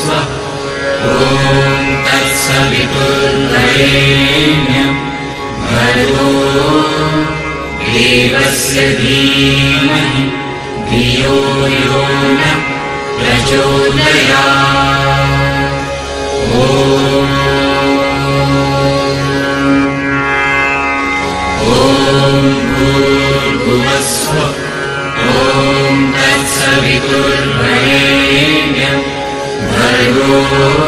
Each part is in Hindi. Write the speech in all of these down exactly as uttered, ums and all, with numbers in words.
भूर्भुवस्सुः ॐ तत्सवितुर्वरेण्यं भर्गो देवस्य धीमहि धियो यो नः प्रचोदयात् ॐ भूर्भुवस्सुः ॐ तत्सवितुर्वरेण्यं भर्गो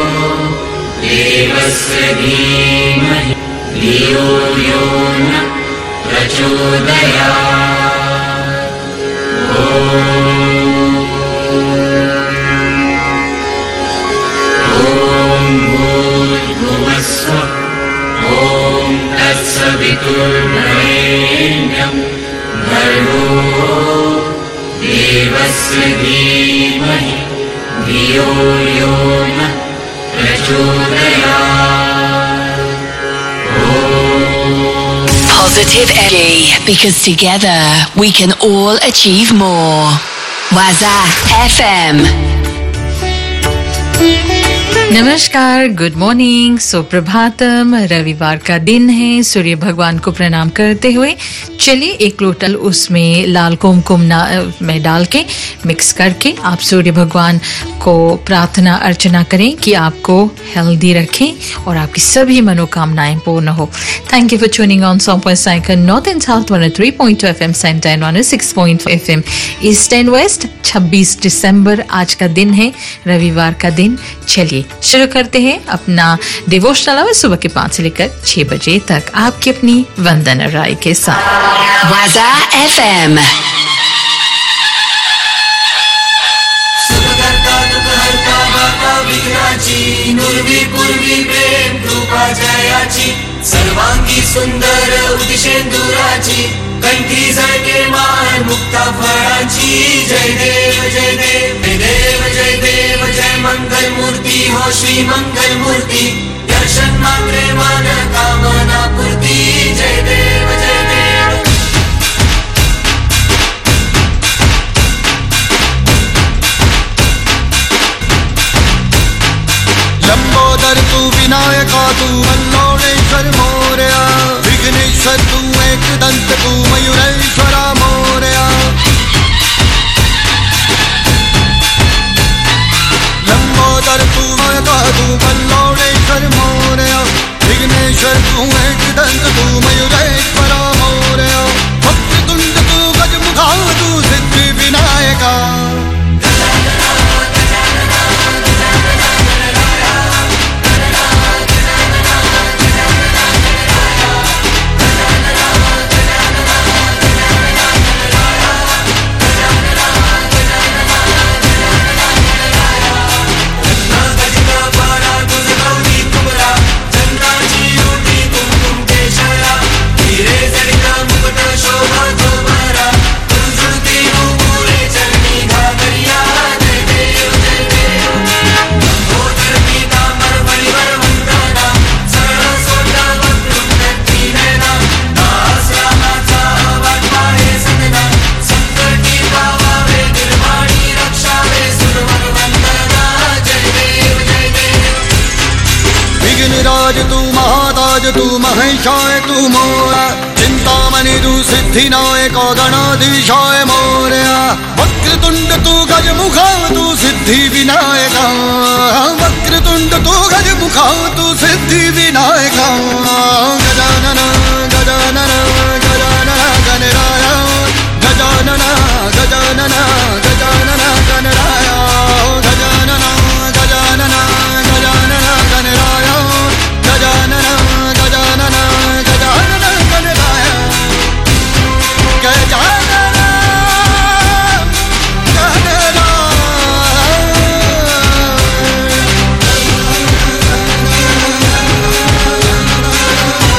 देवस्य धीमहि धियो यो नः प्रचोदयात् ॐ भूर्भुवस्सुः ॐ तत्सवितुर्वरेण्यं भर्गो देवस्य धीमहि धियो यो नः प्रचोदयात् Positive energy, because together we can all achieve more. Waza F M. नमस्कार, गुड मॉर्निंग, सुप्रभातम। रविवार का दिन है। सूर्य भगवान को प्रणाम करते हुए चलिए एक लोटल उसमें लाल कुमकुम में डाल के मिक्स करके आप सूर्य भगवान को प्रार्थना अर्चना करें कि आपको हेल्दी रखें और आपकी सभी मनोकामनाएं पूर्ण हो। Thank you for tuning on song point cycle north and south one three point two F M centre and one six point F M east and west. छब्बीस दिसंबर आज का दिन है, रविवार का दिन। चलिए शुरू करते हैं अपना डिवोशनल सुबह के पाँच से लेकर छह बजे तक आपकी अपनी वंदना राय के साथ। Waza F M. नुर्वी पूर्वी प्रेम कृपा जयाची सर्वांगी सुंदर उदिशेंदुराची कंठी झळके मान मुक्ता फळांची जय देव जय देव जय देव जय देव जय मंगल मूर्ती हो श्री मंगल मूर्ती दर्शन मात्रे मन कामना पूर्ती जय देव जय देव लंबोदर तू विनायका तू मल्लोणेश्वर मोरया विघ्नेश्वर तू एकदंत तू मयूरेश्वरा मोरया लंबोदर तू विनायका तू मल्लोणेश्वर मोरया विघ्नेश्वर तू एकदंत तू मयूरेश्वरा मोरया वक्रतुंड तू गजमुखा तू सिद्धि विनायका तू महाताज तू महेशाय तू मोरा चिंतामणि तू सिद्धिनायक गणाधीशाय मोरया वक्रतुंड तू गजमुखा तू सिद्धि विनायका वक्रतुंड तू गजमुखा तू Siddhi Vinayaka Gajanan Gajanan Gajanan Ganaraya Gajanan Gajanan Gajanan Ganaraya Gajanan Gajanan Gajanan Ganaraya Gajanan Gajanan Gajanan Ganaraya Gajanan Ganaraya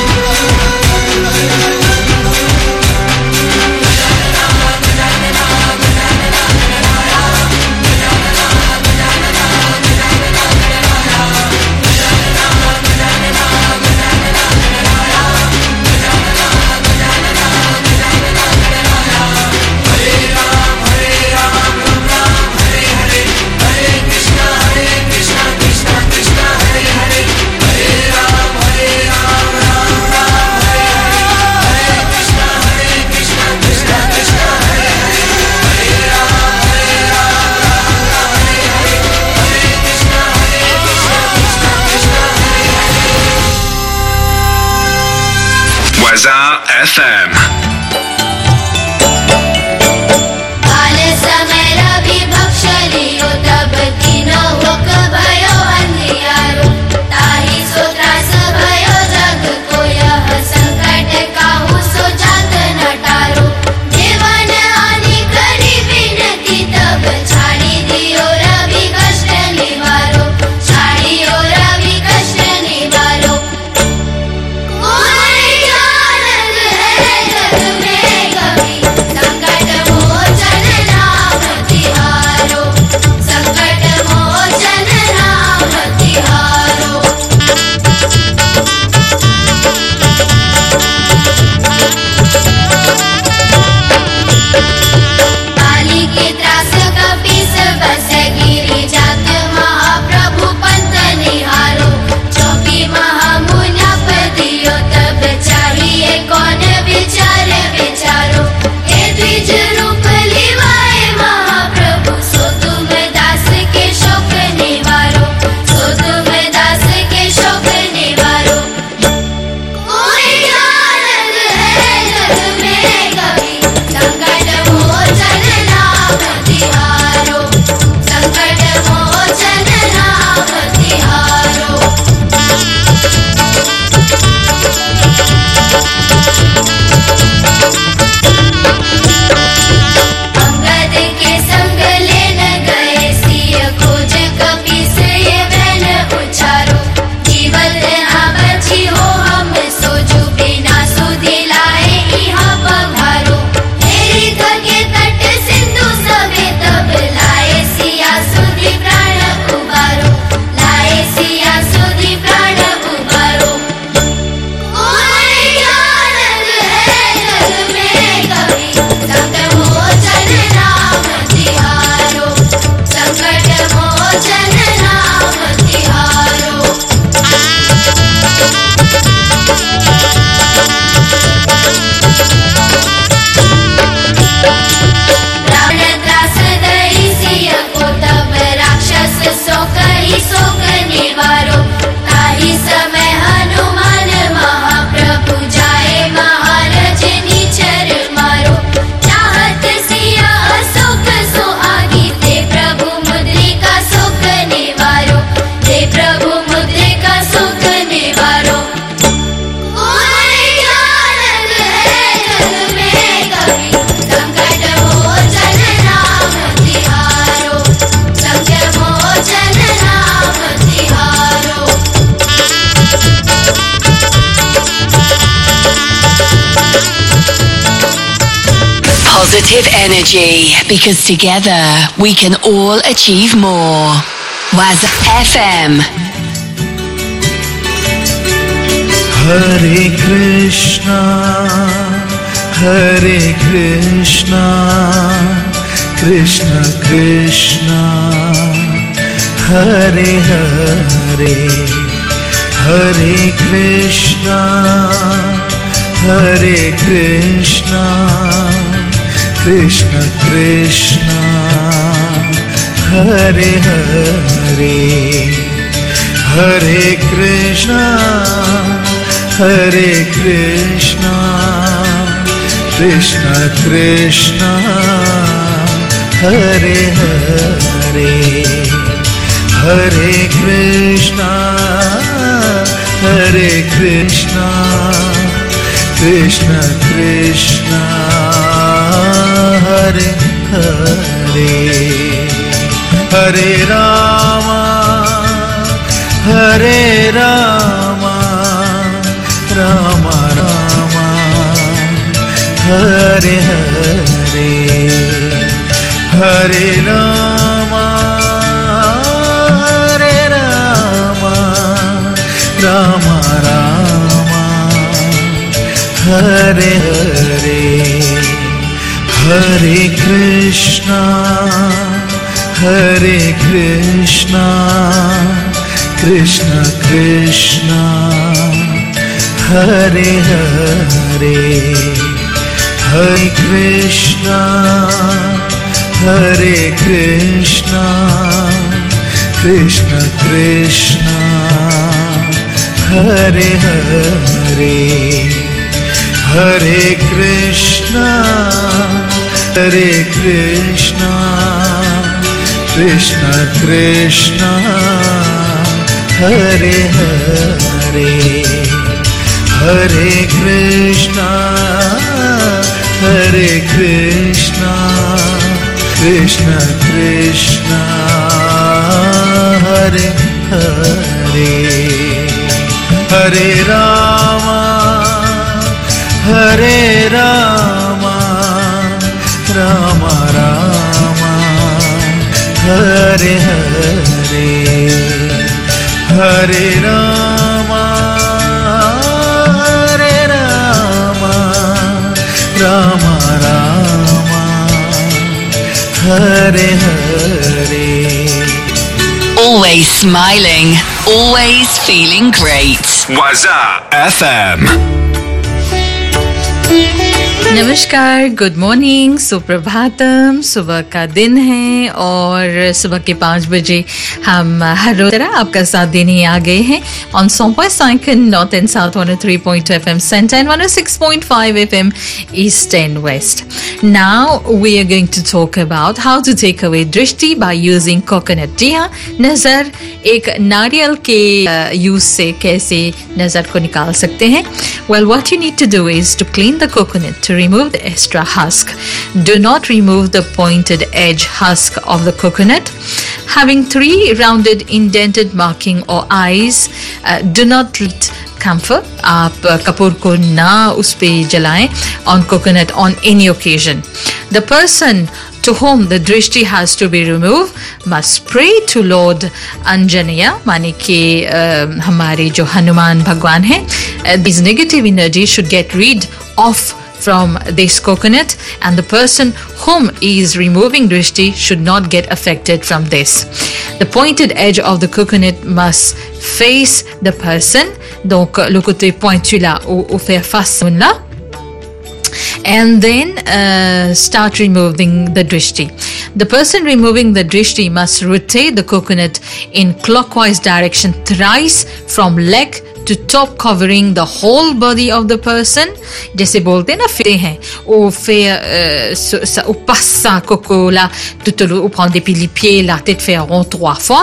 F M. Positive energy, because together we can all achieve more. Waza F M. Hare Krishna, Hare Krishna, Krishna Krishna, Hare Hare, Hare Krishna, Hare Krishna, Krishna Krishna, Hare Hare, Hare Krishna, Hare Krishna, Krishna Krishna, Hare Hare, Hare Krishna, Hare Krishna, Krishna Krishna, Hare Hare, Hare Rama, Hare Rama, Rama Rama, Hare Hare, Hare Rama, Hare Rama, Rama Rama, Hare Hare, Hare Krishna, Hare Krishna, Krishna Krishna, Hare Hare, Hare Krishna, Hare Krishna, Krishna Krishna, Hare Hare, Hare Krishna, Hare Krishna, Krishna Krishna, Hare Hare, Hare Krishna, Hare Krishna, Krishna Krishna, Hare Hare, Hare Rama, Hare Rama, Rama Rama, Hare Hare, Hare Rama, Hare Rama, Rama Rama, Hare Hare. Always smiling, always feeling great. Waza F M. नमस्कार, गुड मॉर्निंग, सुप्रभातम। सुबह का दिन है और सुबह के पाँच बजे हम हर रोज तरह आपका साथ देने आ गए हैं ऑन सौ point five north and south, one O three point two F M centre and one O six point five F M east and west. Now we are going to talk about how to take away दृष्टि बाय यूजिंग कोकोनट. जी हाँ, नजर एक नारियल के यूज से कैसे नजर को निकाल सकते हैं. Well, what you need to do is to clean the coconut to remove the extra husk. Do not remove the pointed edge husk of the coconut. Having three rounded indented marking or eyes, uh, do not lit camphor. आप कपूर को ना उस पे जलाएं on coconut on any occasion. The person to whom the drishti has to be removed must pray to Lord Anjaneya, माने कि uh, हमारे जो हनुमान भगवान हैं. uh, these negative energy should get rid of from this coconut, and the person whom is removing drishti should not get affected from this. The pointed edge of the coconut must face the person, donc le côté pointu là ou, ou faire face là, and then uh, start removing the drishti. The person removing the drishti must rotate the coconut in clockwise direction thrice from leg to top, covering the whole body of the person. जैसे बोलते हैं ना, फिर हैं ou faire euh, ça ou passa coco là tout le ou prendre depuis les pieds la tête faire rond trois fois,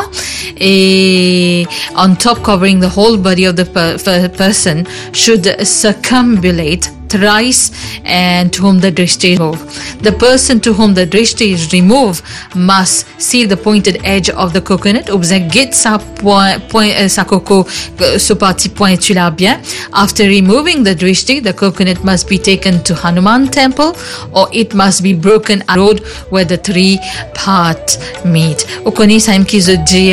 et on top covering the whole body of the per- person should circumambulate thrice, and to whom the drishti is removed. The person to whom the drishti is removed must see the pointed edge of the coconut. Ou bien get sa point, point sa coco ce parti pointu là bien. After removing the drishti, the coconut must be taken to Hanuman temple, or it must be broken at the road where the three parts meet. Vous connaissez un qui se dit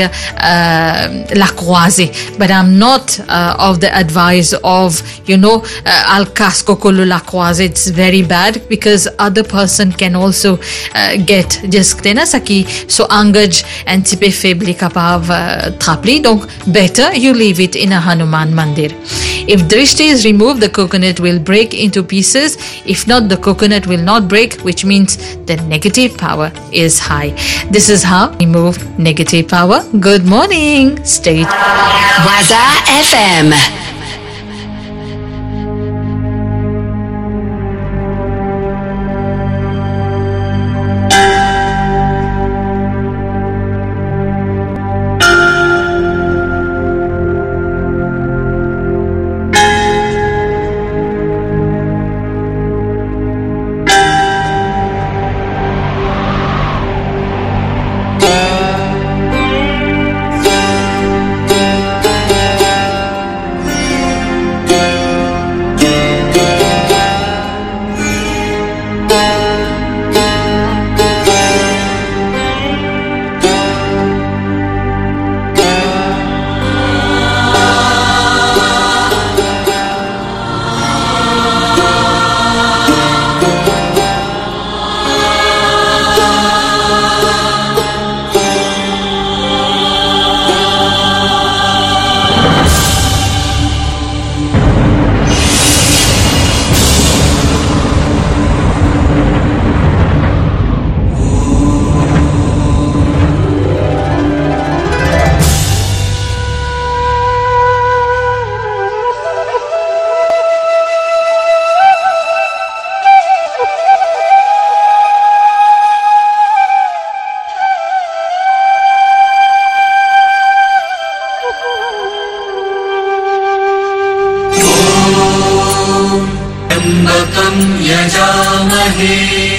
la croisée, but I'm not uh, of the advice of, you know, uh, al casco la croisée. It's very bad because other person can also uh, get just na saki so angaj and tipe faible kapav trapli. Donc better you leave it in a Hanuman mandir. If drishti is removed, the coconut will break into pieces. If not, the coconut will not break, which means the negative power is high. This is how we remove negative power. Good morning. Stay. Waza F M. यजामहे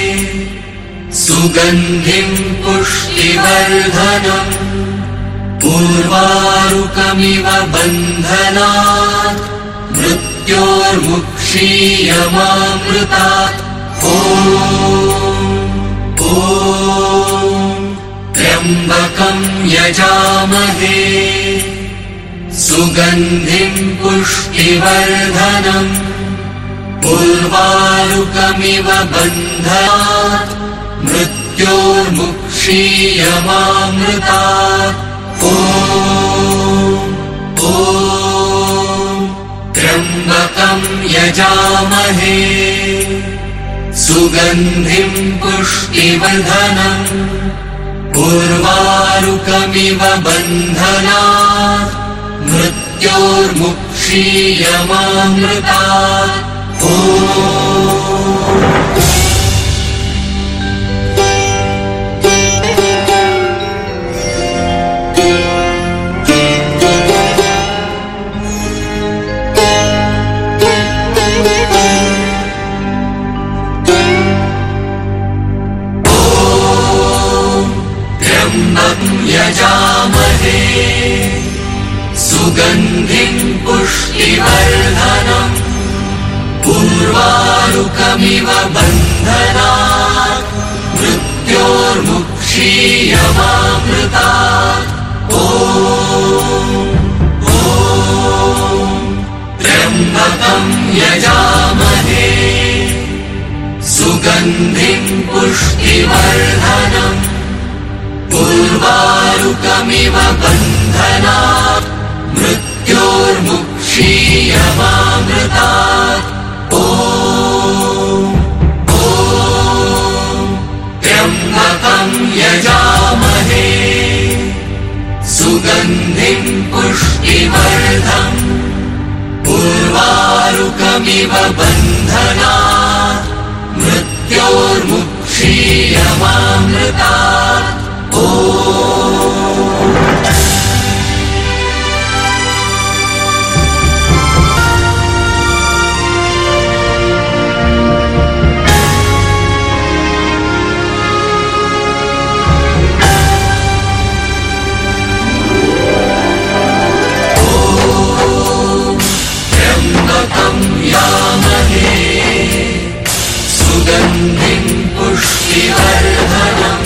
सुगन्धिं पुष्टिवर्धनम् उर्वारुकमिव बन्धनात् मृत्योर्मुक्षीयमामृतात् ॐ ॐ त्र्यम्बकं यजामहे सुगन्धिं पुष्टिवर्धनम् उर्वारुकमिव बन्धनात् मृत्योर्मुक्षीयमामृतात् ॐ ॐ त्र्यम्बकं यजामहे सुगन्धिं पुष्टिवर्धनम् उर्वारुकमिव बन्धनात् मृत्योर्मुक्षीयमामृतात् ॐ यजामहे सुगन्धिं पुष्टिवर्धनम् उर्वारुकमिव बन्धनात् मृत्योर्मुक्षीयमामृतात् ॐ ॐ त्र्यम्बकं यजामहे सुगन्धिं पुष्टिवर्धनम् उर्वारुकमिव बन्धनात् मृत्योर्मुक्षीयमामृतात् ॐ ॐ त्र्यम्बकं यजामहे सुगन्धिं पुष्टिवर्धनम् उर्वारुकमिव बन्धनात् मृत्योर्मुक्षीयमामृतात् ॐ त्र्यम्बकं यामहे सुगन्धिं पुष्टिवर्धनम्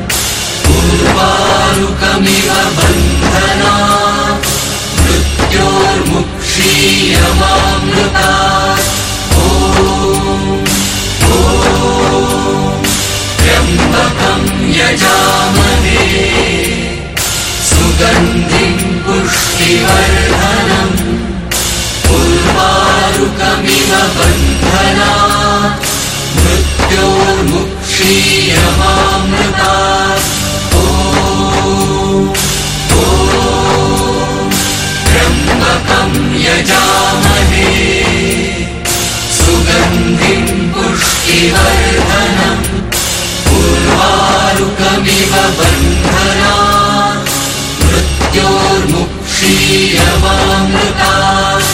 उर्वारुकमिव बन्धनात् मृत्योर्मुक्षीयमामृतात् ॐ ॐ त्र्यम्बकं यजामहे सुगन्धिं पुष्टिवर्धनम् उर्वारुकमिव बन्धनात् मृत्योर्मुक्षीयमामृतात् ॐ ॐ त्र्यम्बकं यजामहे सुगन्धिं पुष्टिवर्धनम् उर्वारुकमिव बन्धनात् मृत्योर्मुक्षीयमामृतात्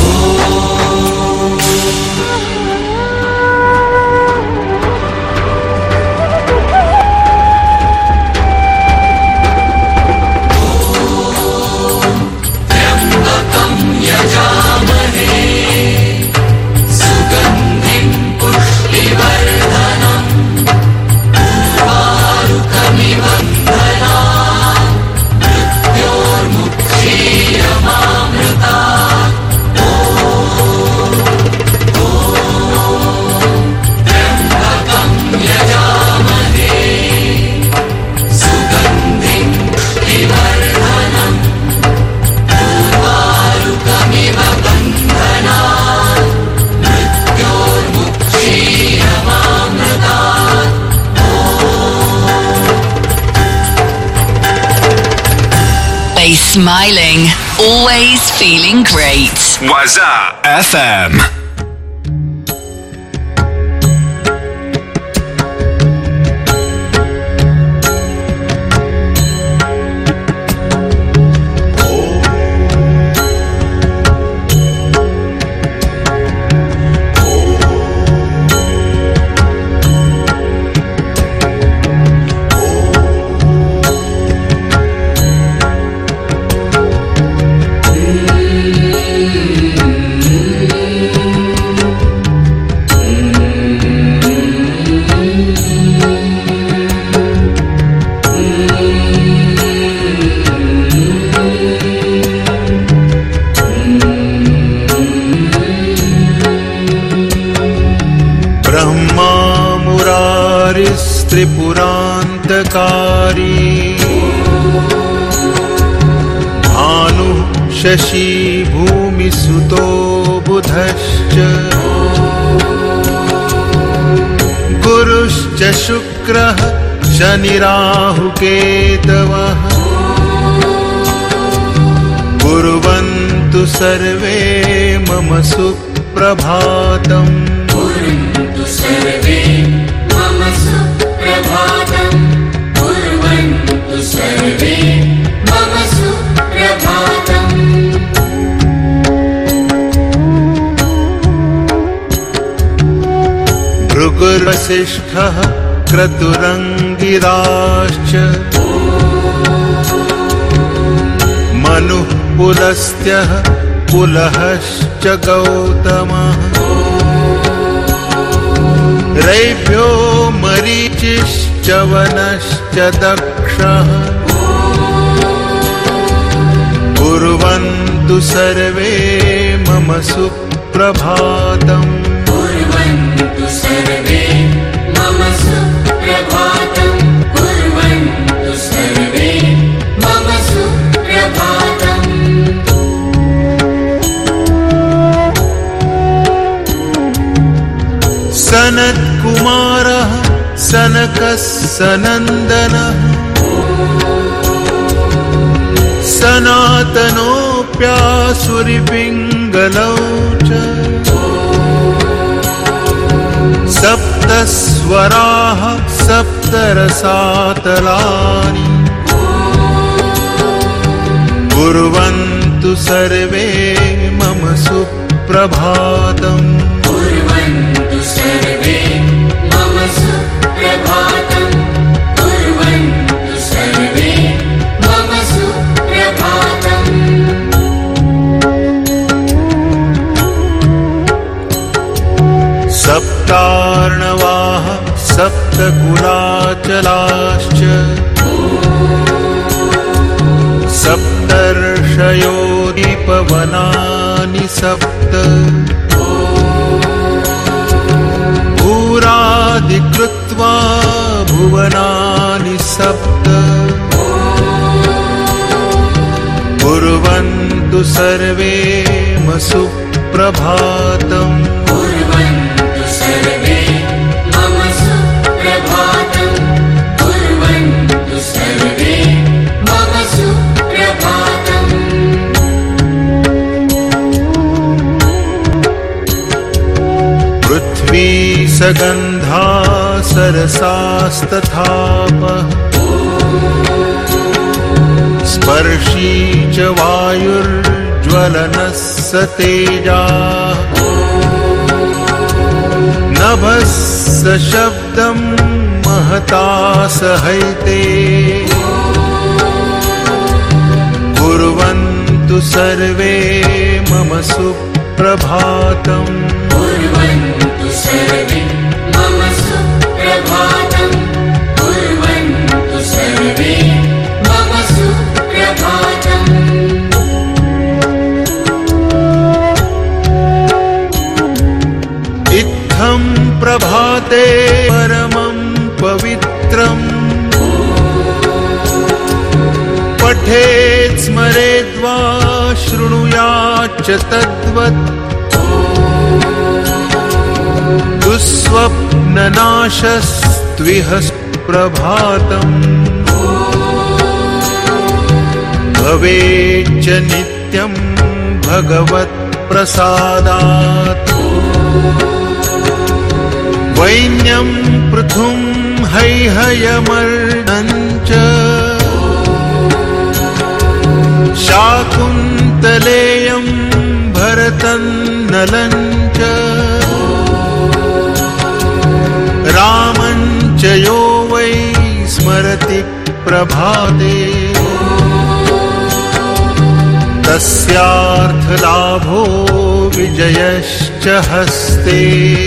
यजामहे सुगन्धिं पुष्टिवर्धनम् उर्वारुकमिव बन्धनात् मृत्योर्मुक्षीयमामृतात् ॐ ॐ त्र्यम्बकं यजामहे सुगन्धिं पुष्टिवर्धनम् उर्वारुकमिव बन्धनात् मृत्योर्मुक्षीयमामृतात् Stay smiling, always feeling great. Waza F M. त्रिपुरान्तकारी भानुः शशी भूमिसुतो बुधश्च गुरुश्च शुक्रः शनिराहुकेतवः कुर्वन्तु सर्वे मम सुप्रभातम् कुर्वन्तु सर्वे मम सुप्रभातम् कुर्वन्तु सर्वे मम सुप्रभातम् भृगुर्वसिष्ठः क्रतुरङ्गिराश्च मनुः पुलस्त्यः पुलहश्च गौतमः रैभ्यो मरीचिश्च वनश्च दक्षः कुर्वन्तु सर्वे मम सुप्रभातम् कुर्वन्तु सर्वे मम सुप्रभातम् कुर्वन्तु सर्वे मम सुप्रभातम् सनत्कुमारः सनकः सनन्दनः सनातनोऽप्यासुरिपिङ्गलौ च सप्तस्वराः सप्तरसातलानि कुर्वन्तु सर्वे मम सुप्रभातम् कुर्वन्तु सर्वे मम सुप्रभातम् कुर्वन्तु सर्वे मम सुप्रभातम् सप्तार्णवाः सप्तकुलाचलाश्च सप्तर्षयो दीपवनानि सप्त भूरादिकृत्वा भुवनानि सप्त कुर्वन्तु सर्वे मम सुप्रभातम् कुर्वन्तु सर्वे मम सुप्रभातम् कुर्वन्तु सर्वे मम सुप्रभातम् पृथ्वी सगन्धा सरसास्तथापः स्पर्शी च वायुर्ज्वलनः स तेजाः नभः शब्दं महता सहैते कुर्वन्तु सर्वे मम सुप्रभातम् कुर्वन्तु सर्वे मम सुप्रभातम् कुर्वन्तु सर्वे मम सुप्रभातम् इत्थं प्रभाते परमं पवित्रम् पठेत् स्मरेद्वा शृणुयाच्च तद्वत् दुःस्वप्ननाशस्त्विह प्रभातम् भवेच्च नित्यं भगवत्प्रसादात् वैन्यं पृथुं हैहयमर्दञ्च शाकुन्तलेयं भरतन्नलञ्च रामञ्च यो वै स्मरति प्रभाते तस्यार्थलाभो विजयश्च हस्ते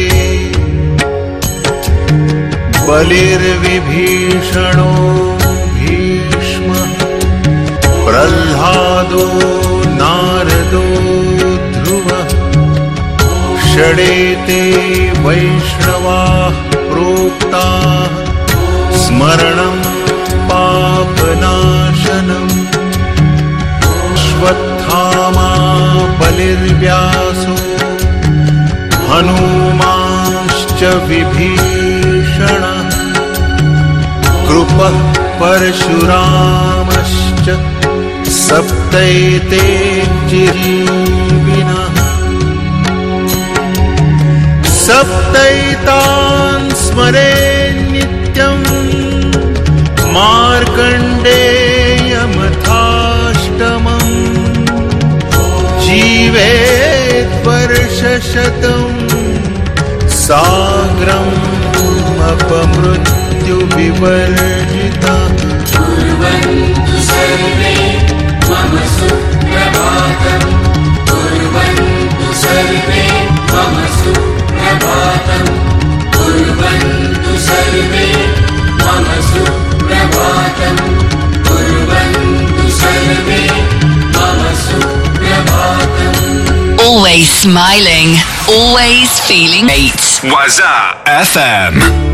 बलिर्विभीषणो भीष्मः प्रह्लादो नारदो ध्रुवः षडेते वैष्णवाः प्रोक्ताः स्मरणं पापनाशनम् अश्वत्थामा बलिर्व्यासो हनुमांश्च विभीषणः कृपः परशुरामश्च सप्तैते चिरीविनः सप्तैतान् स्मरेन् नित्यं मार्कण्डेयमथाष्टमम् जीवेत् वर्षशतं साग्रम् अपमृत्युविवर्जितः कुर्वन्तु सर्वे मम सुप्रभातम् कुर्वन्तु सर्वे मम सुप्रभातम् कुर्वन्तु सर्वे मम सुप्रभातम् कुर्वन्तु सर्वे मम सुप्रभातम्. Always smiling, always feeling great. Waza F M.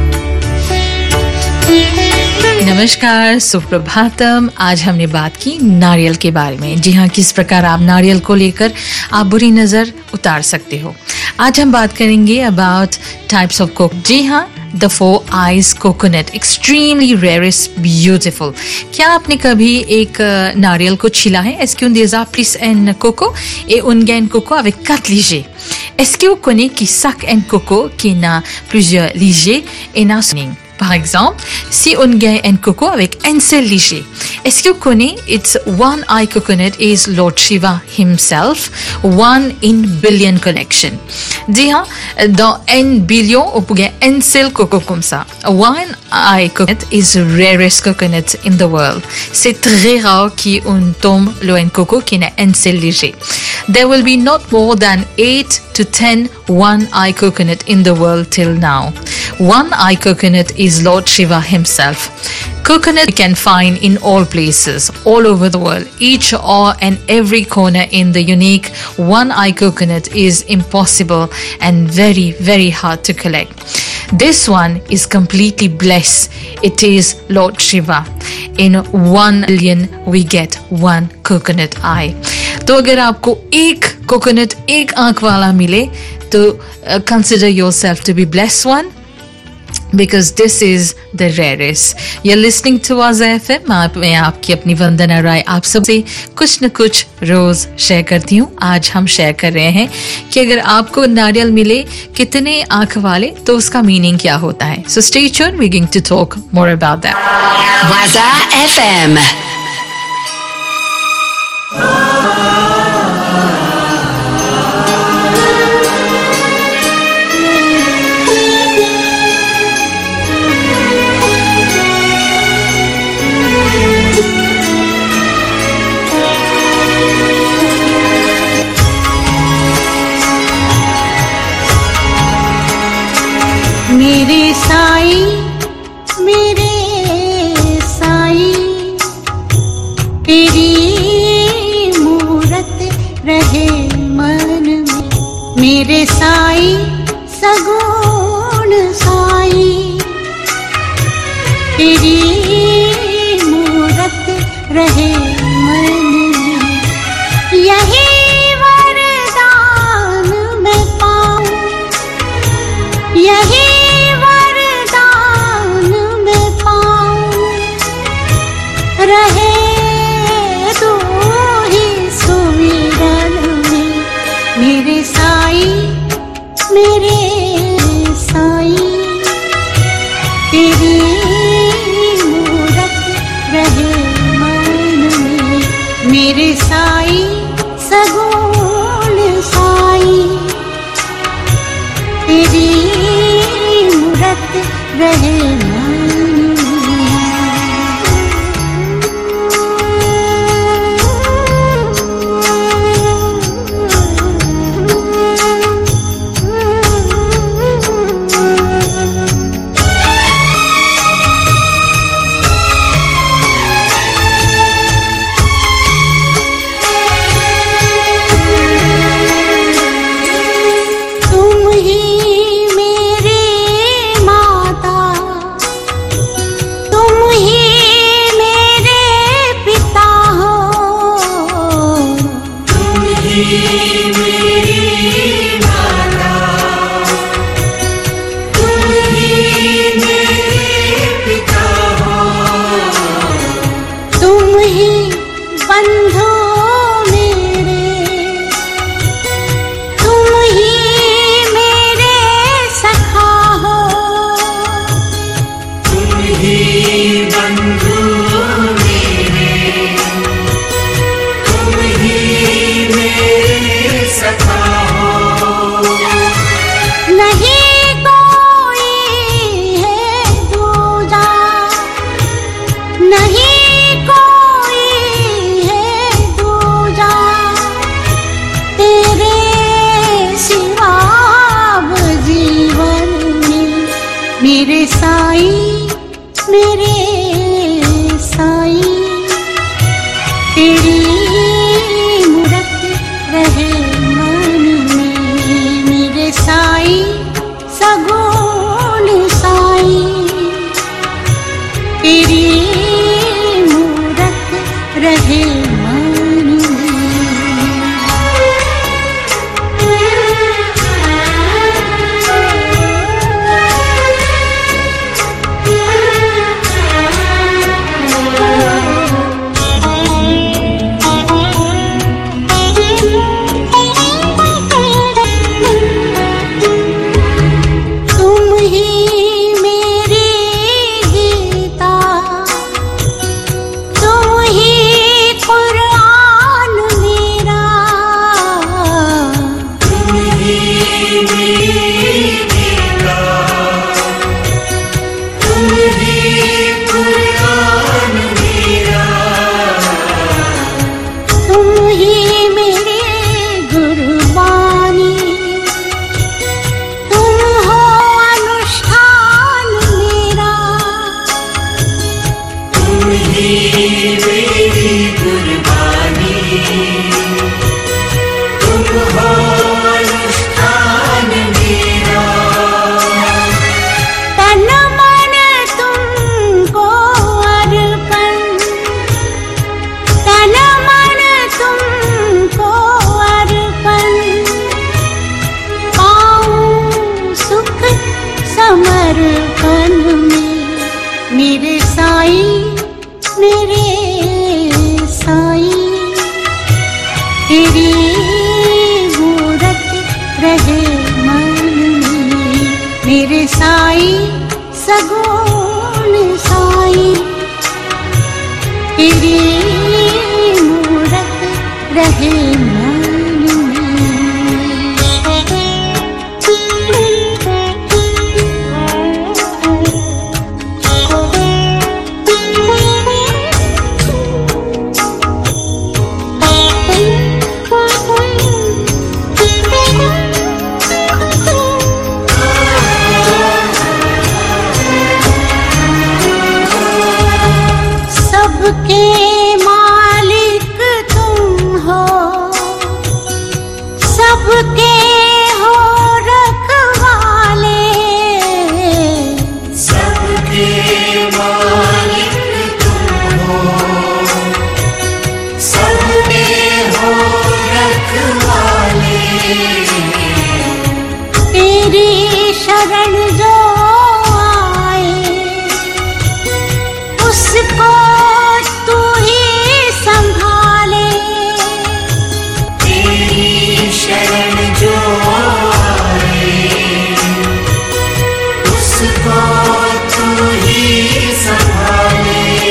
नमस्कार, सुप्रभातम। आज हमने बात की नारियल के बारे में। जी हाँ, किस प्रकार आप नारियल को लेकर आप बुरी नज़र उतार सकते हो। आज हम बात करेंगे अबाउट टाइप्स ऑफ कोक। जी हाँ, the four eyes coconut, extremely rarest, beautiful. क्या आपने कभी एक नारियल को छिला है? Est-ce qu'on déjà pris un coco et on gagne coco avec quatre ligés? Est-ce que vous connaissez qui sac un coco qui n'a plusieurs ligés et n'a swing? Par exemple, si on gagne un coco avec un seul liché, est-ce que vous connaissez it's one eye coconut is Lord Shiva himself, one in billion connection. जी हाँ, dans un billion, on peut gagner un seul coco comme ça. One eye coconut is the rarest coconut in the world. C'est très rare qu'on tombe le un coco qui n'a un seul liché. There will be not more than eight to ten one eye coconut in the world till now. One eye coconut is Lord Shiva himself. Coconut you can find in all places, all over the world. Each or and every corner in the unique one-eye coconut is impossible and very, very hard to collect. This one is completely blessed. It is Lord Shiva. In one million we get one coconut eye. तो अगर आपको एक coconut, एक आंख वाला मिले, तो uh, consider yourself to be blessed one. Because this is the rarest. You're listening to Waza F M. मैं आपकी अपनी वंदना राय आप सबसे कुछ न कुछ रोज शेयर करती हूँ. आज हम शेयर कर रहे हैं कि अगर आपको नारियल मिले कितने आंख वाले, तो उसका मीनिंग क्या होता है. So stay tuned. We're going to talk more about that. Waza F M. मेरे साई मेरे साई तेरी मूरत रहे मन में. मेरे साई सगुण साई तेरी मूरत रहे मन में. यही वरदान मैं पाऊं, यही रहे तू ही सुमिरन में. मेरे साई मेरे साई तेरी मूरत रहे मन में. मेरे साई सगुण साई तेरी मूरत रहे मन में. बंधु मेरे, तुम ही मेरे सखा हो, तुम ही बंधु मेरे, तुम ही मेरे सखा हो। नहीं कोई है दूजा, नहीं कोई है दूजा, तेरे सिवा अब जीवन में। मेरे साई, मेरे साई, तेरी मूरत रहे मन में। मेरे साई सगुण साई, तेरी मूरत रहे मन में। तुम ही मेरी गीता, तुम ही कुरान मेरा, तुम ही मेरी गीता, तुम ही कुरान मेरा, तुम ही मेरी गुरबानी, तुम हो अनुष्ठान मेरा, तुम ही मेरी कुर्बानी, तुम हो अनुष्ठान मेरा। तन मन तुमको अर्पण, तन मन तुमको अर्पण, पाऊं सुख समर्पण में। मेरे साई, मेरे साई, तेरी मूरत रहे मन में। मेरे साई सगुण साई, तेरी मूरत रहे मन सबके मालिक तुम हो, सबके हो रखवाले, सबके मालिक तुम हो, सबके हो रखवाले, तेरी शरण जो आए, उसको तू ही संभाले। तेरी शरण जो आए, उसको तू ही संभाले।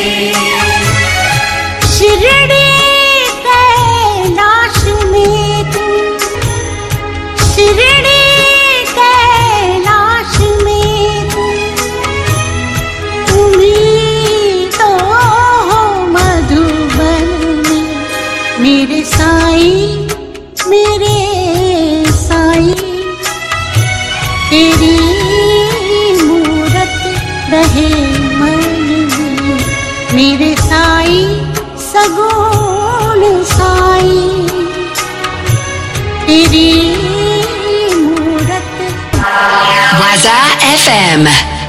शिरडी कैलाश में तुम, शिरडी कैलाश में तुम, तुम ही तो हो मधुबन में। मेरे साई, मेरे साई, तेरी मूरत रहे मन में। मेरे साई सगुण साई, तेरी मूरत। Waza F M.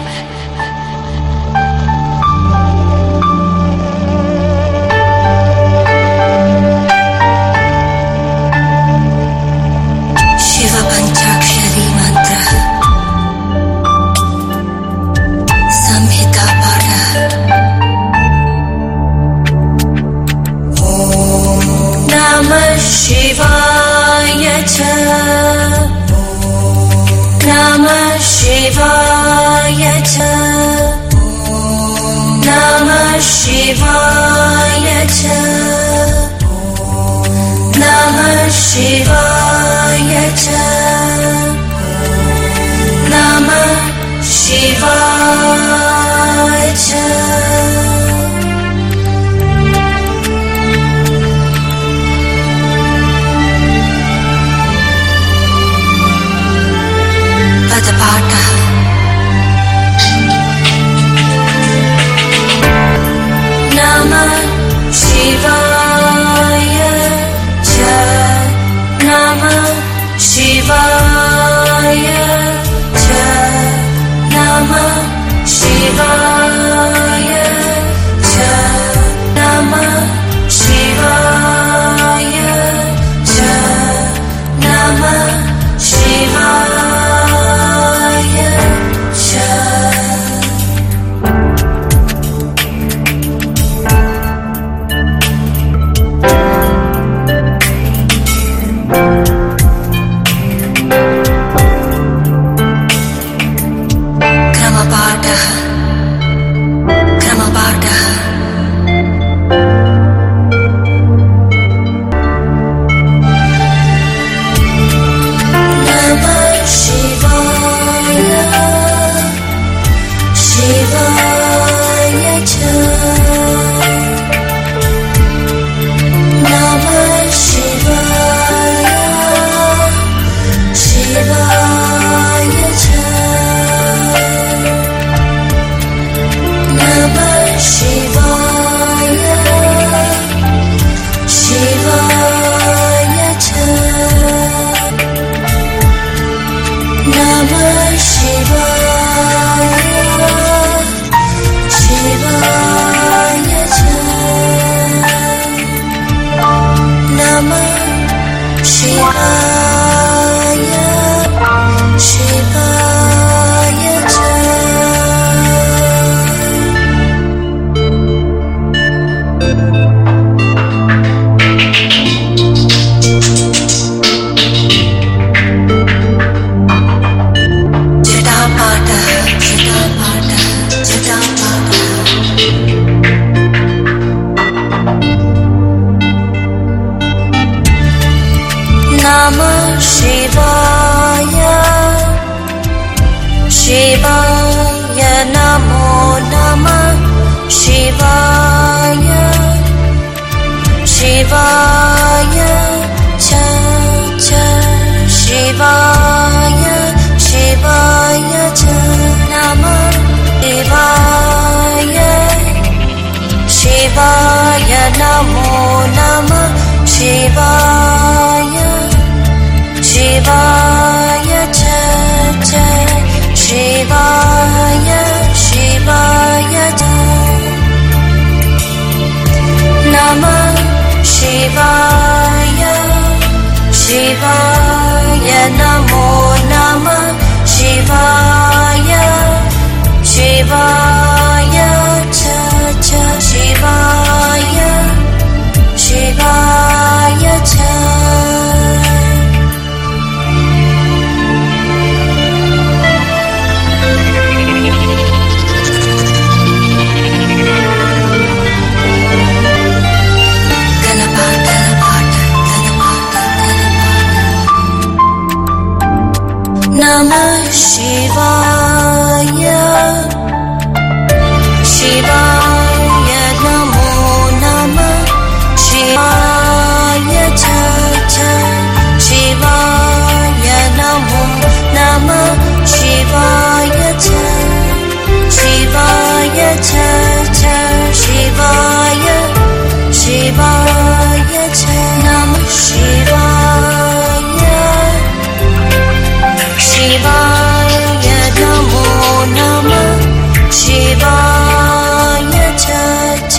शिव पंचाक्षरी मंत्र संहिता पाठ। ओम शिवाय च नमः शिवाय च नमः शिवाय च नमः शिवाय च नमः शिवाय च पदपाठः नमः शिवाय च नमः शिवाय च नमः शिवाय च नमः शिवाय च नमः शिवाय च क्रमपाठः क्रमपाठः नमः शिवाय शिवाय च नमः शिवाय शिवाय च नमः शिवाय शिवाय च नमः शिवाय शिवाय च नमः शिवाय शिवाय च जटापाठः जटापाठः जटापाठः नमः शिवाय शिवाय नमो नमः शिवाय शिवाय च च शिवाय शिवाय च नमः शिवाय शिवाय नमो नमः शिवाय शिवाय च च शिवाय शिवाय च नमः शिवाय शिवाय नमो नमः शिवाय शिवाय च च शिवाय शिवाय च नमः शिवाय शिवाय नमो नमः शिवाय च च शिवाय नमो नमः शिवाय च शिवाय च च शिवाय शिवाय च नमः शिवाय शिवाय नमो नमः शिवाय च च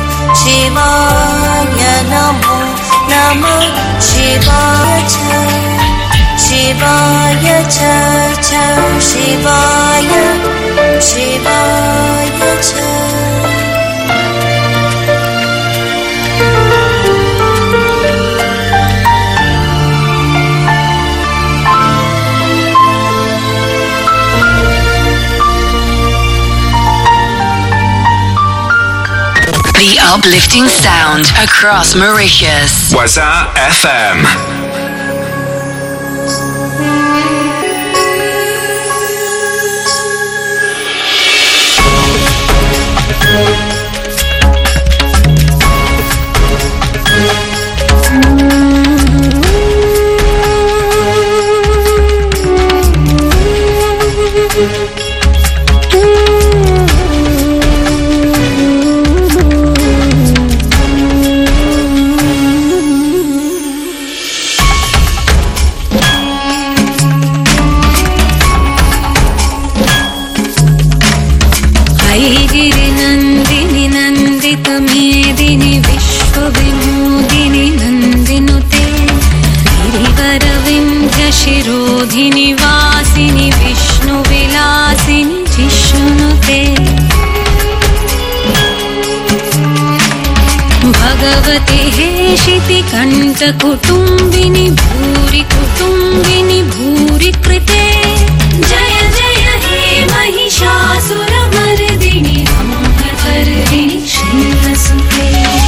शिवाय नमो नमः शिवाय च शिवाय च च शिवाय शिवाय च uplifting sound across Mauritius. Waza F M. शिरोधिनिवासिनि विष्णुविलासिनि जिष्णुते भगवते हेशितिकण्ठकुटुम्बिनि भूरि कुटुम्बिनि भूरि कृते जय जय हे महिषासुरमर्दिनि रम्यकर्दिनि श्रीरसुते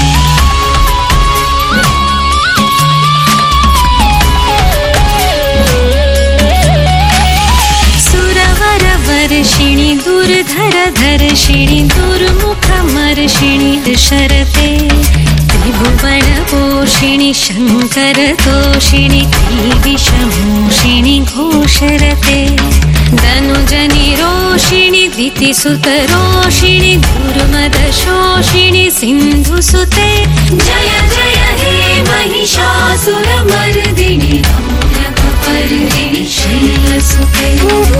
वर्षिणि दुर्धर धर्षिणि दुर्मुखमर्षिणि शरते त्रिभुवनपोषिणि शङ्करतोषिणि त्रिविषमोषिणि घोषरते धनुजनिरोषिणि दितिसुतरोषिणि दुर्मदशोषिणि सिन्धुसुते जय जय हे महिषासुरमर्दिनि रम्यकपर्दिनि शैलसुते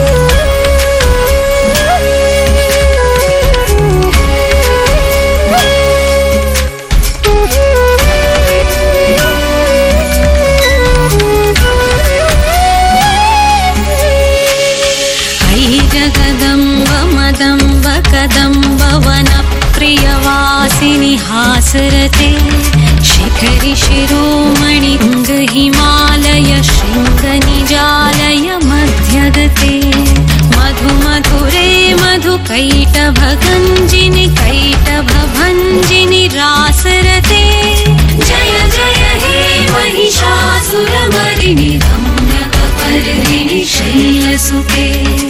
जगदम्ब कदम्ब वनप्रियवासिनि हासरते शिखरि शिरोमणि हिमालय शृङ्गनिजालय मध्यगते मधु मधुरे मधु कैटभगञ्जिनि कैटभभञ्जिनि रासरते जय जय हे महिषासुरमर्दिनि रम्यकपर्दिनि शैलसुते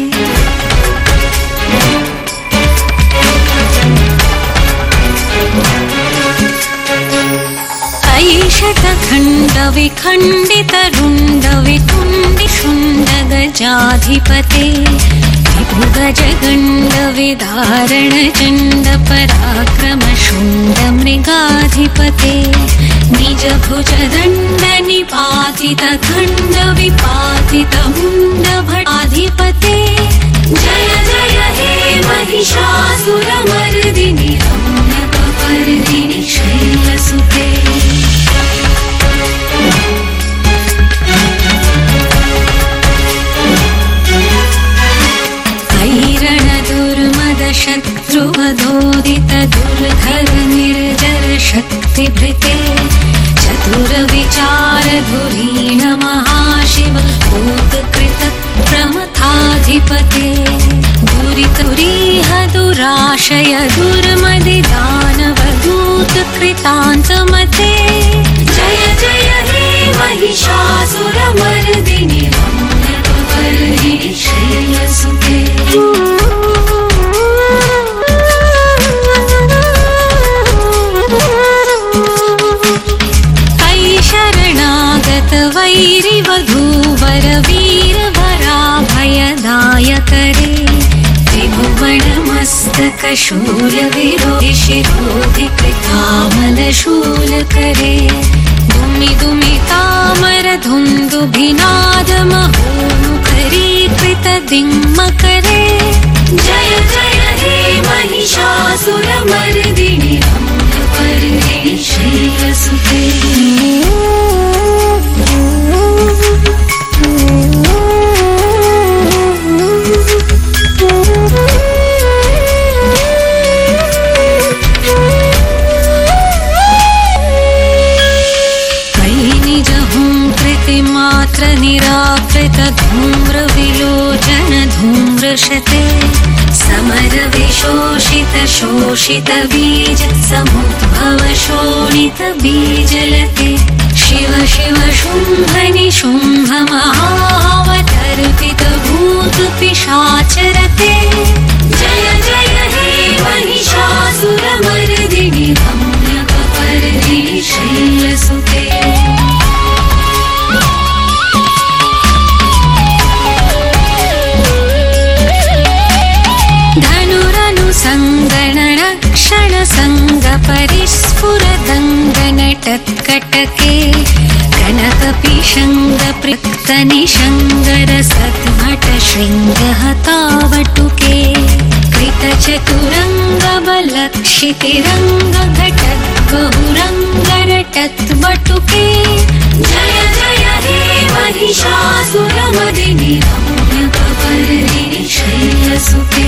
ऐशतखण्ड विखण्डित रुण्ड विकुण्डि शुण्ड गजाधिपते विभुगजगण्ड विधारण चण्ड पराक्रम शुण्ड मृगाधिपते निज भुज दण्ड निपातित खण्ड विपातित मुण्ड भटाधिपते जय जय हे महिषासुरमर्दिनि रम्यकपर्दिनि शैलसुते ऐरण दुर्मद शत्रुवधोदित दुर्धर निर्जर शक्तिभृते चतुर विचार धुरीण महाशिव भूतकृत प्रमथाधिपते दुरितुरीह दुराशय दुर्मदि दानव दूत कृतान्तमते जय जय हे महिषासुरमर्दिनि रम्यकपर्दिनि शैलसुते ऐ शरणागत वैरिवधूवर वीरवराभयदायकरे त्रिभुवनमस्तकशूलविरोधि शिरोधि कृतामलशूलकरे दुमि दुमि तामर धुन्दुभिनाद महोमुखरीकृत दिङ्मकरे जय जय हे महिषासुरमर्दिनि रम्यकपर्दिनि शैलसुते मात्र निराकृत धूम्र विलोचन धूम्रशते समर विशोषित शोषित बीज समुद्भव शोणित बीजलते शिव शिव शुंभ निशुंभ महावतर्पित भूत पिशाचरते जय जय हे महिषासुरमर्दिनि रम्यकपर्दिनि शैलसुते धनुरनुसङ्गणन क्षण संग परिस्फुर दङ्गन टत्कटके कनक पिशंग पृक्त निशंगर सद्भट शृंग हतावटुके कृत चतुरंग बलक्षितिरंग घटत बहुरंग रटत बटुके जय जय हे महिषासुरमर्दिनि रम्यकपर्दिनि शैलसुते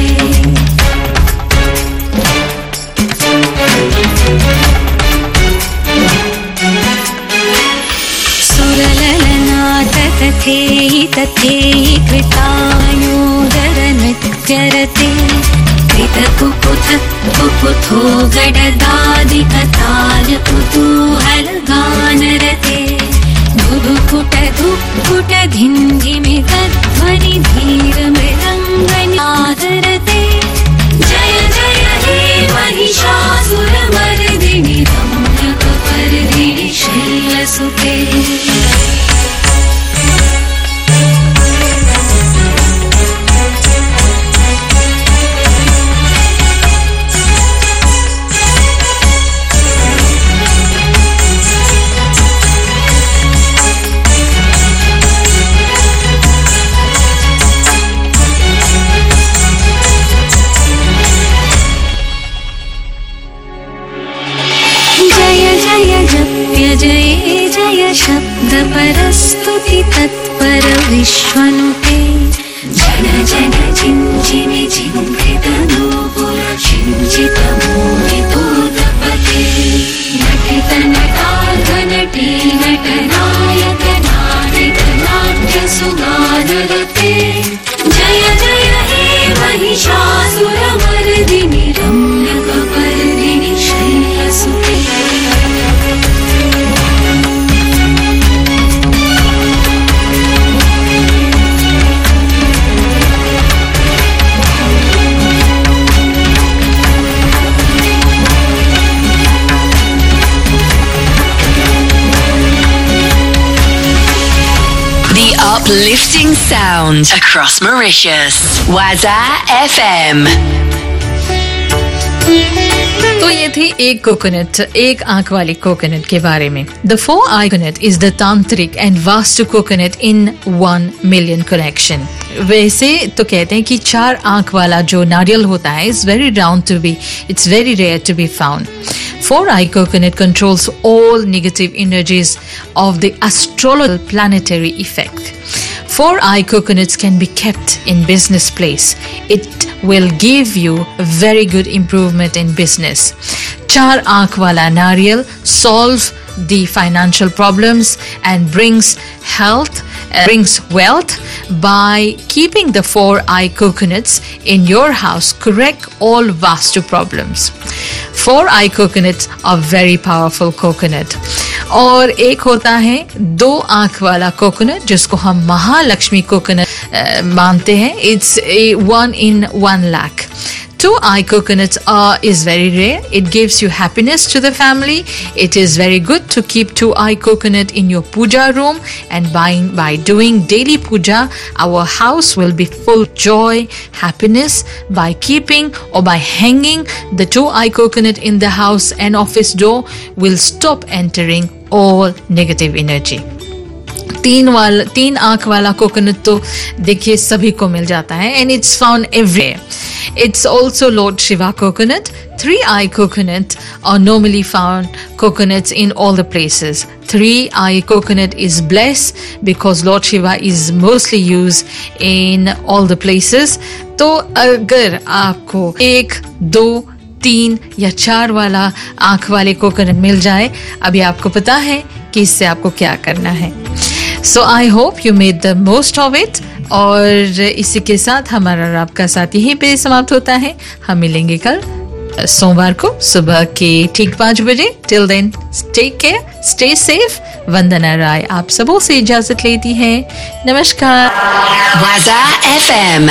तथेहि तथेहि कृतायोदर नृत्यरते कृतकुकुथ कुकुथो गडदादिकताल कुतूहल गानरते धुधुकुट धुक्कुट धिन्धिमित ध्वनि धीर मृदङ्गनादरते जय जय हे महिषासुरमर्दिनि रम्यकपर्दिनि शैलसुते जय जय शब्द परस्तुति तत्पर विश्वनुते जन जन चिंचिमि चिंतित नूपुर चिंचित मोहितोदपते नटित नटार्घ नटी नटनायक नाटिक नाट्य सुगानरते जय जय हे Mahishasuramardini रम्यकपर्दिनि शैलसुते Uplifting sound across Mauritius. Waza F M. तो ये थी एक कोकोनट, एक आंख वाली कोकोनट के बारे में. The four eye coconut is the tantric and vastu coconut in one million collection. वैसे तो कहते हैं कि चार आंख वाला जो नारियल होता है is very round to be, it's very rare to be found. Four eye coconut controls all negative energies of the astrological planetary effect. Four eye coconuts can be kept in business place. It will give you a very good improvement in business. Char aankh wala nariyal solve the financial problems and brings health, uh, brings wealth by keeping the four eye coconuts in your house. Correct all vastu problems. Four eye coconuts are very powerful coconut. और एक होता है दो आंख वाला कोकोनट जिसको हम महालक्ष्मी कोकोनट मानते हैं. It's a one in one lakh. Two eye coconuts are is very rare. It gives you happiness to the family. It is very good to keep two eye coconut in your puja room, and by by doing daily puja, our house will be full of joy, happiness. By keeping or by hanging the two eye coconut in the house and office door, will stop entering all negative energy. तीन वाला तीन आंख वाला कोकोनट तो देखिए सभी को मिल जाता है, and it's found everywhere. It's also Lord Shiva coconut. Three eye coconut are normally found coconuts in all the places. Three eye coconut is blessed because Lord Shiva is mostly used in all the places. तो अगर आपको एक दो तीन या चार वाला आंख वाले कोकोनट मिल जाए, अभी आपको पता है कि इससे आपको क्या करना है. So I hope you made the most of it. और इसी के साथ हमारा और आपका साथ यहीं पे समाप्त होता है। हम मिलेंगे कल सोमवार को सुबह के ठीक पाँच बजे। Till then take care, stay safe. Vandana Rai आप सबों से इजाजत लेती है। नमस्कार। Waza F M.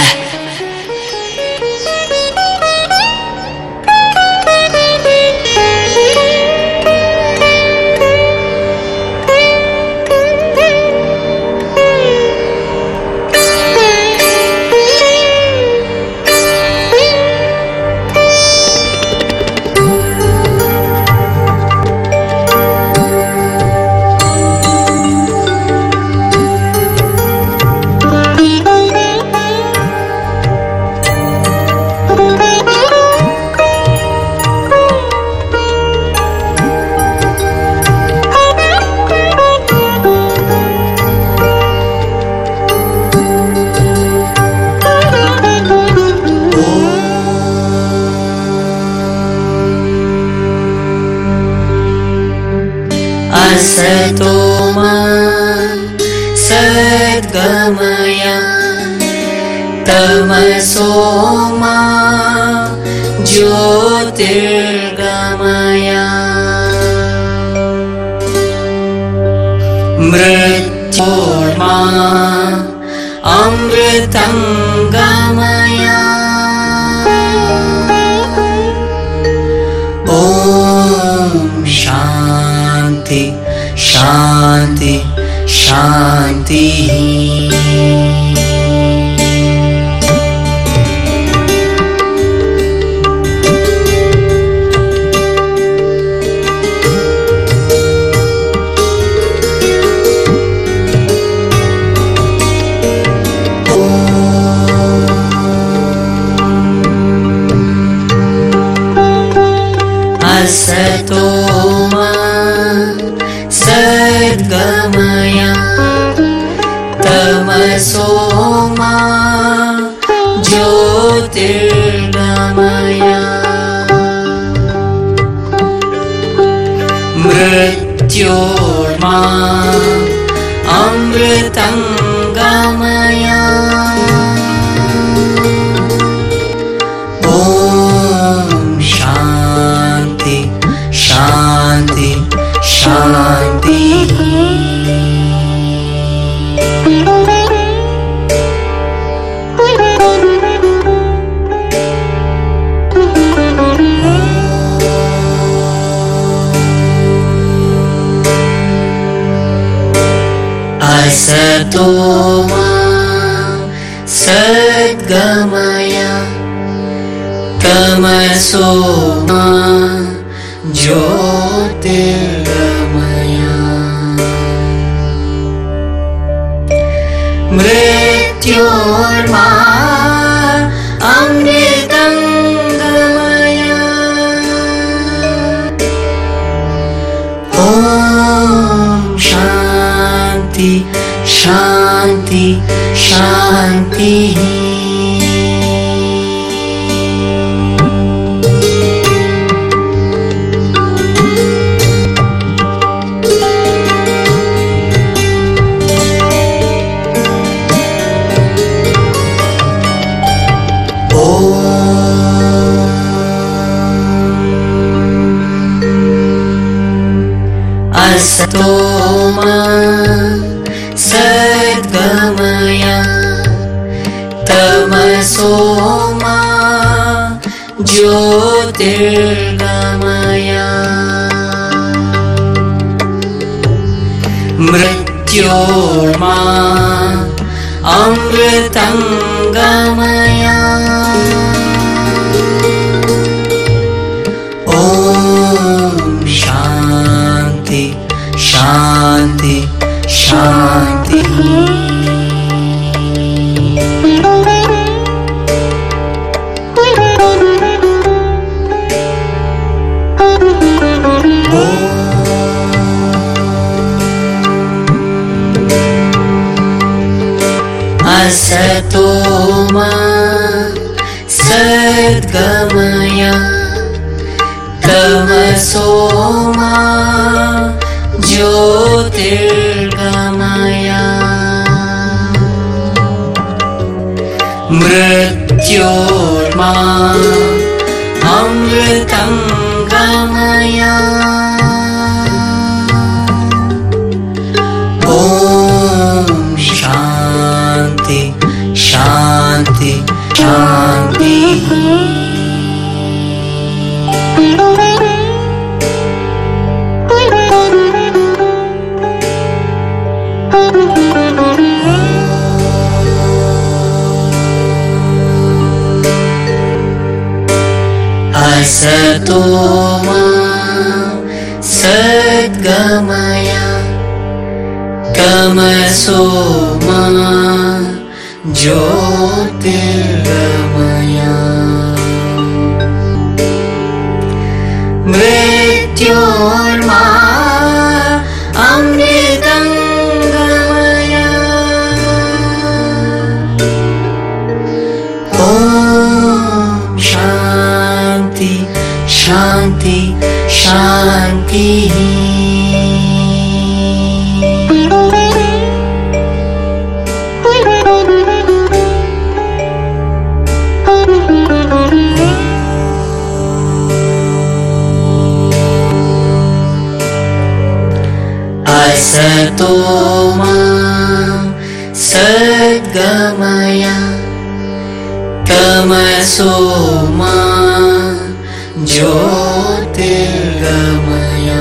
असतो मा सद्गमय तमसो मा ज्योतिर्गमय मृत्योर्मा अमृतं गमय ॐ शान्ति शान्ति शान्ति असतो मा सद्गमय तमसो मा ज्योतिर्गमय मृत्योर्मा अमृतं गमय ॐ शान्ति शान्ति शान्ति असतो मा सद्गमय तमसो मा ज्योतिर्गमय मृत्योर्मा अमृतं गमय ॐ शान्ति शान्ति शान्ति असतो मा सद्गमय तमसो मा ज्योतिर्गमय मृत्योर्मा अमृतं गमय ॐ शान्ति शान्ति शान्ति असतो मा सद्गमय तमसो मा ज्योतिर्गमय मृत्योर्मा अमृतं गमय ॐ शान्ति शान्ति शान्तिः असतो मा सद्गमय तमसो मा ज्योतिर्गमय मृत्योर्मा अमृतं गमय ॐ शान्ति शान्ति शान्तिः असतो मा सद्गमय तमसो मा ज्योतिर्गमय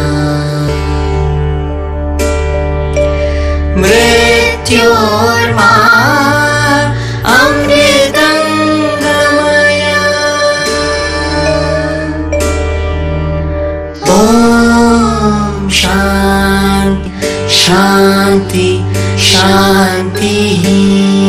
मृत्योर्मा अमृतं गमय ॐ शान्ति शान्ति शान्तिः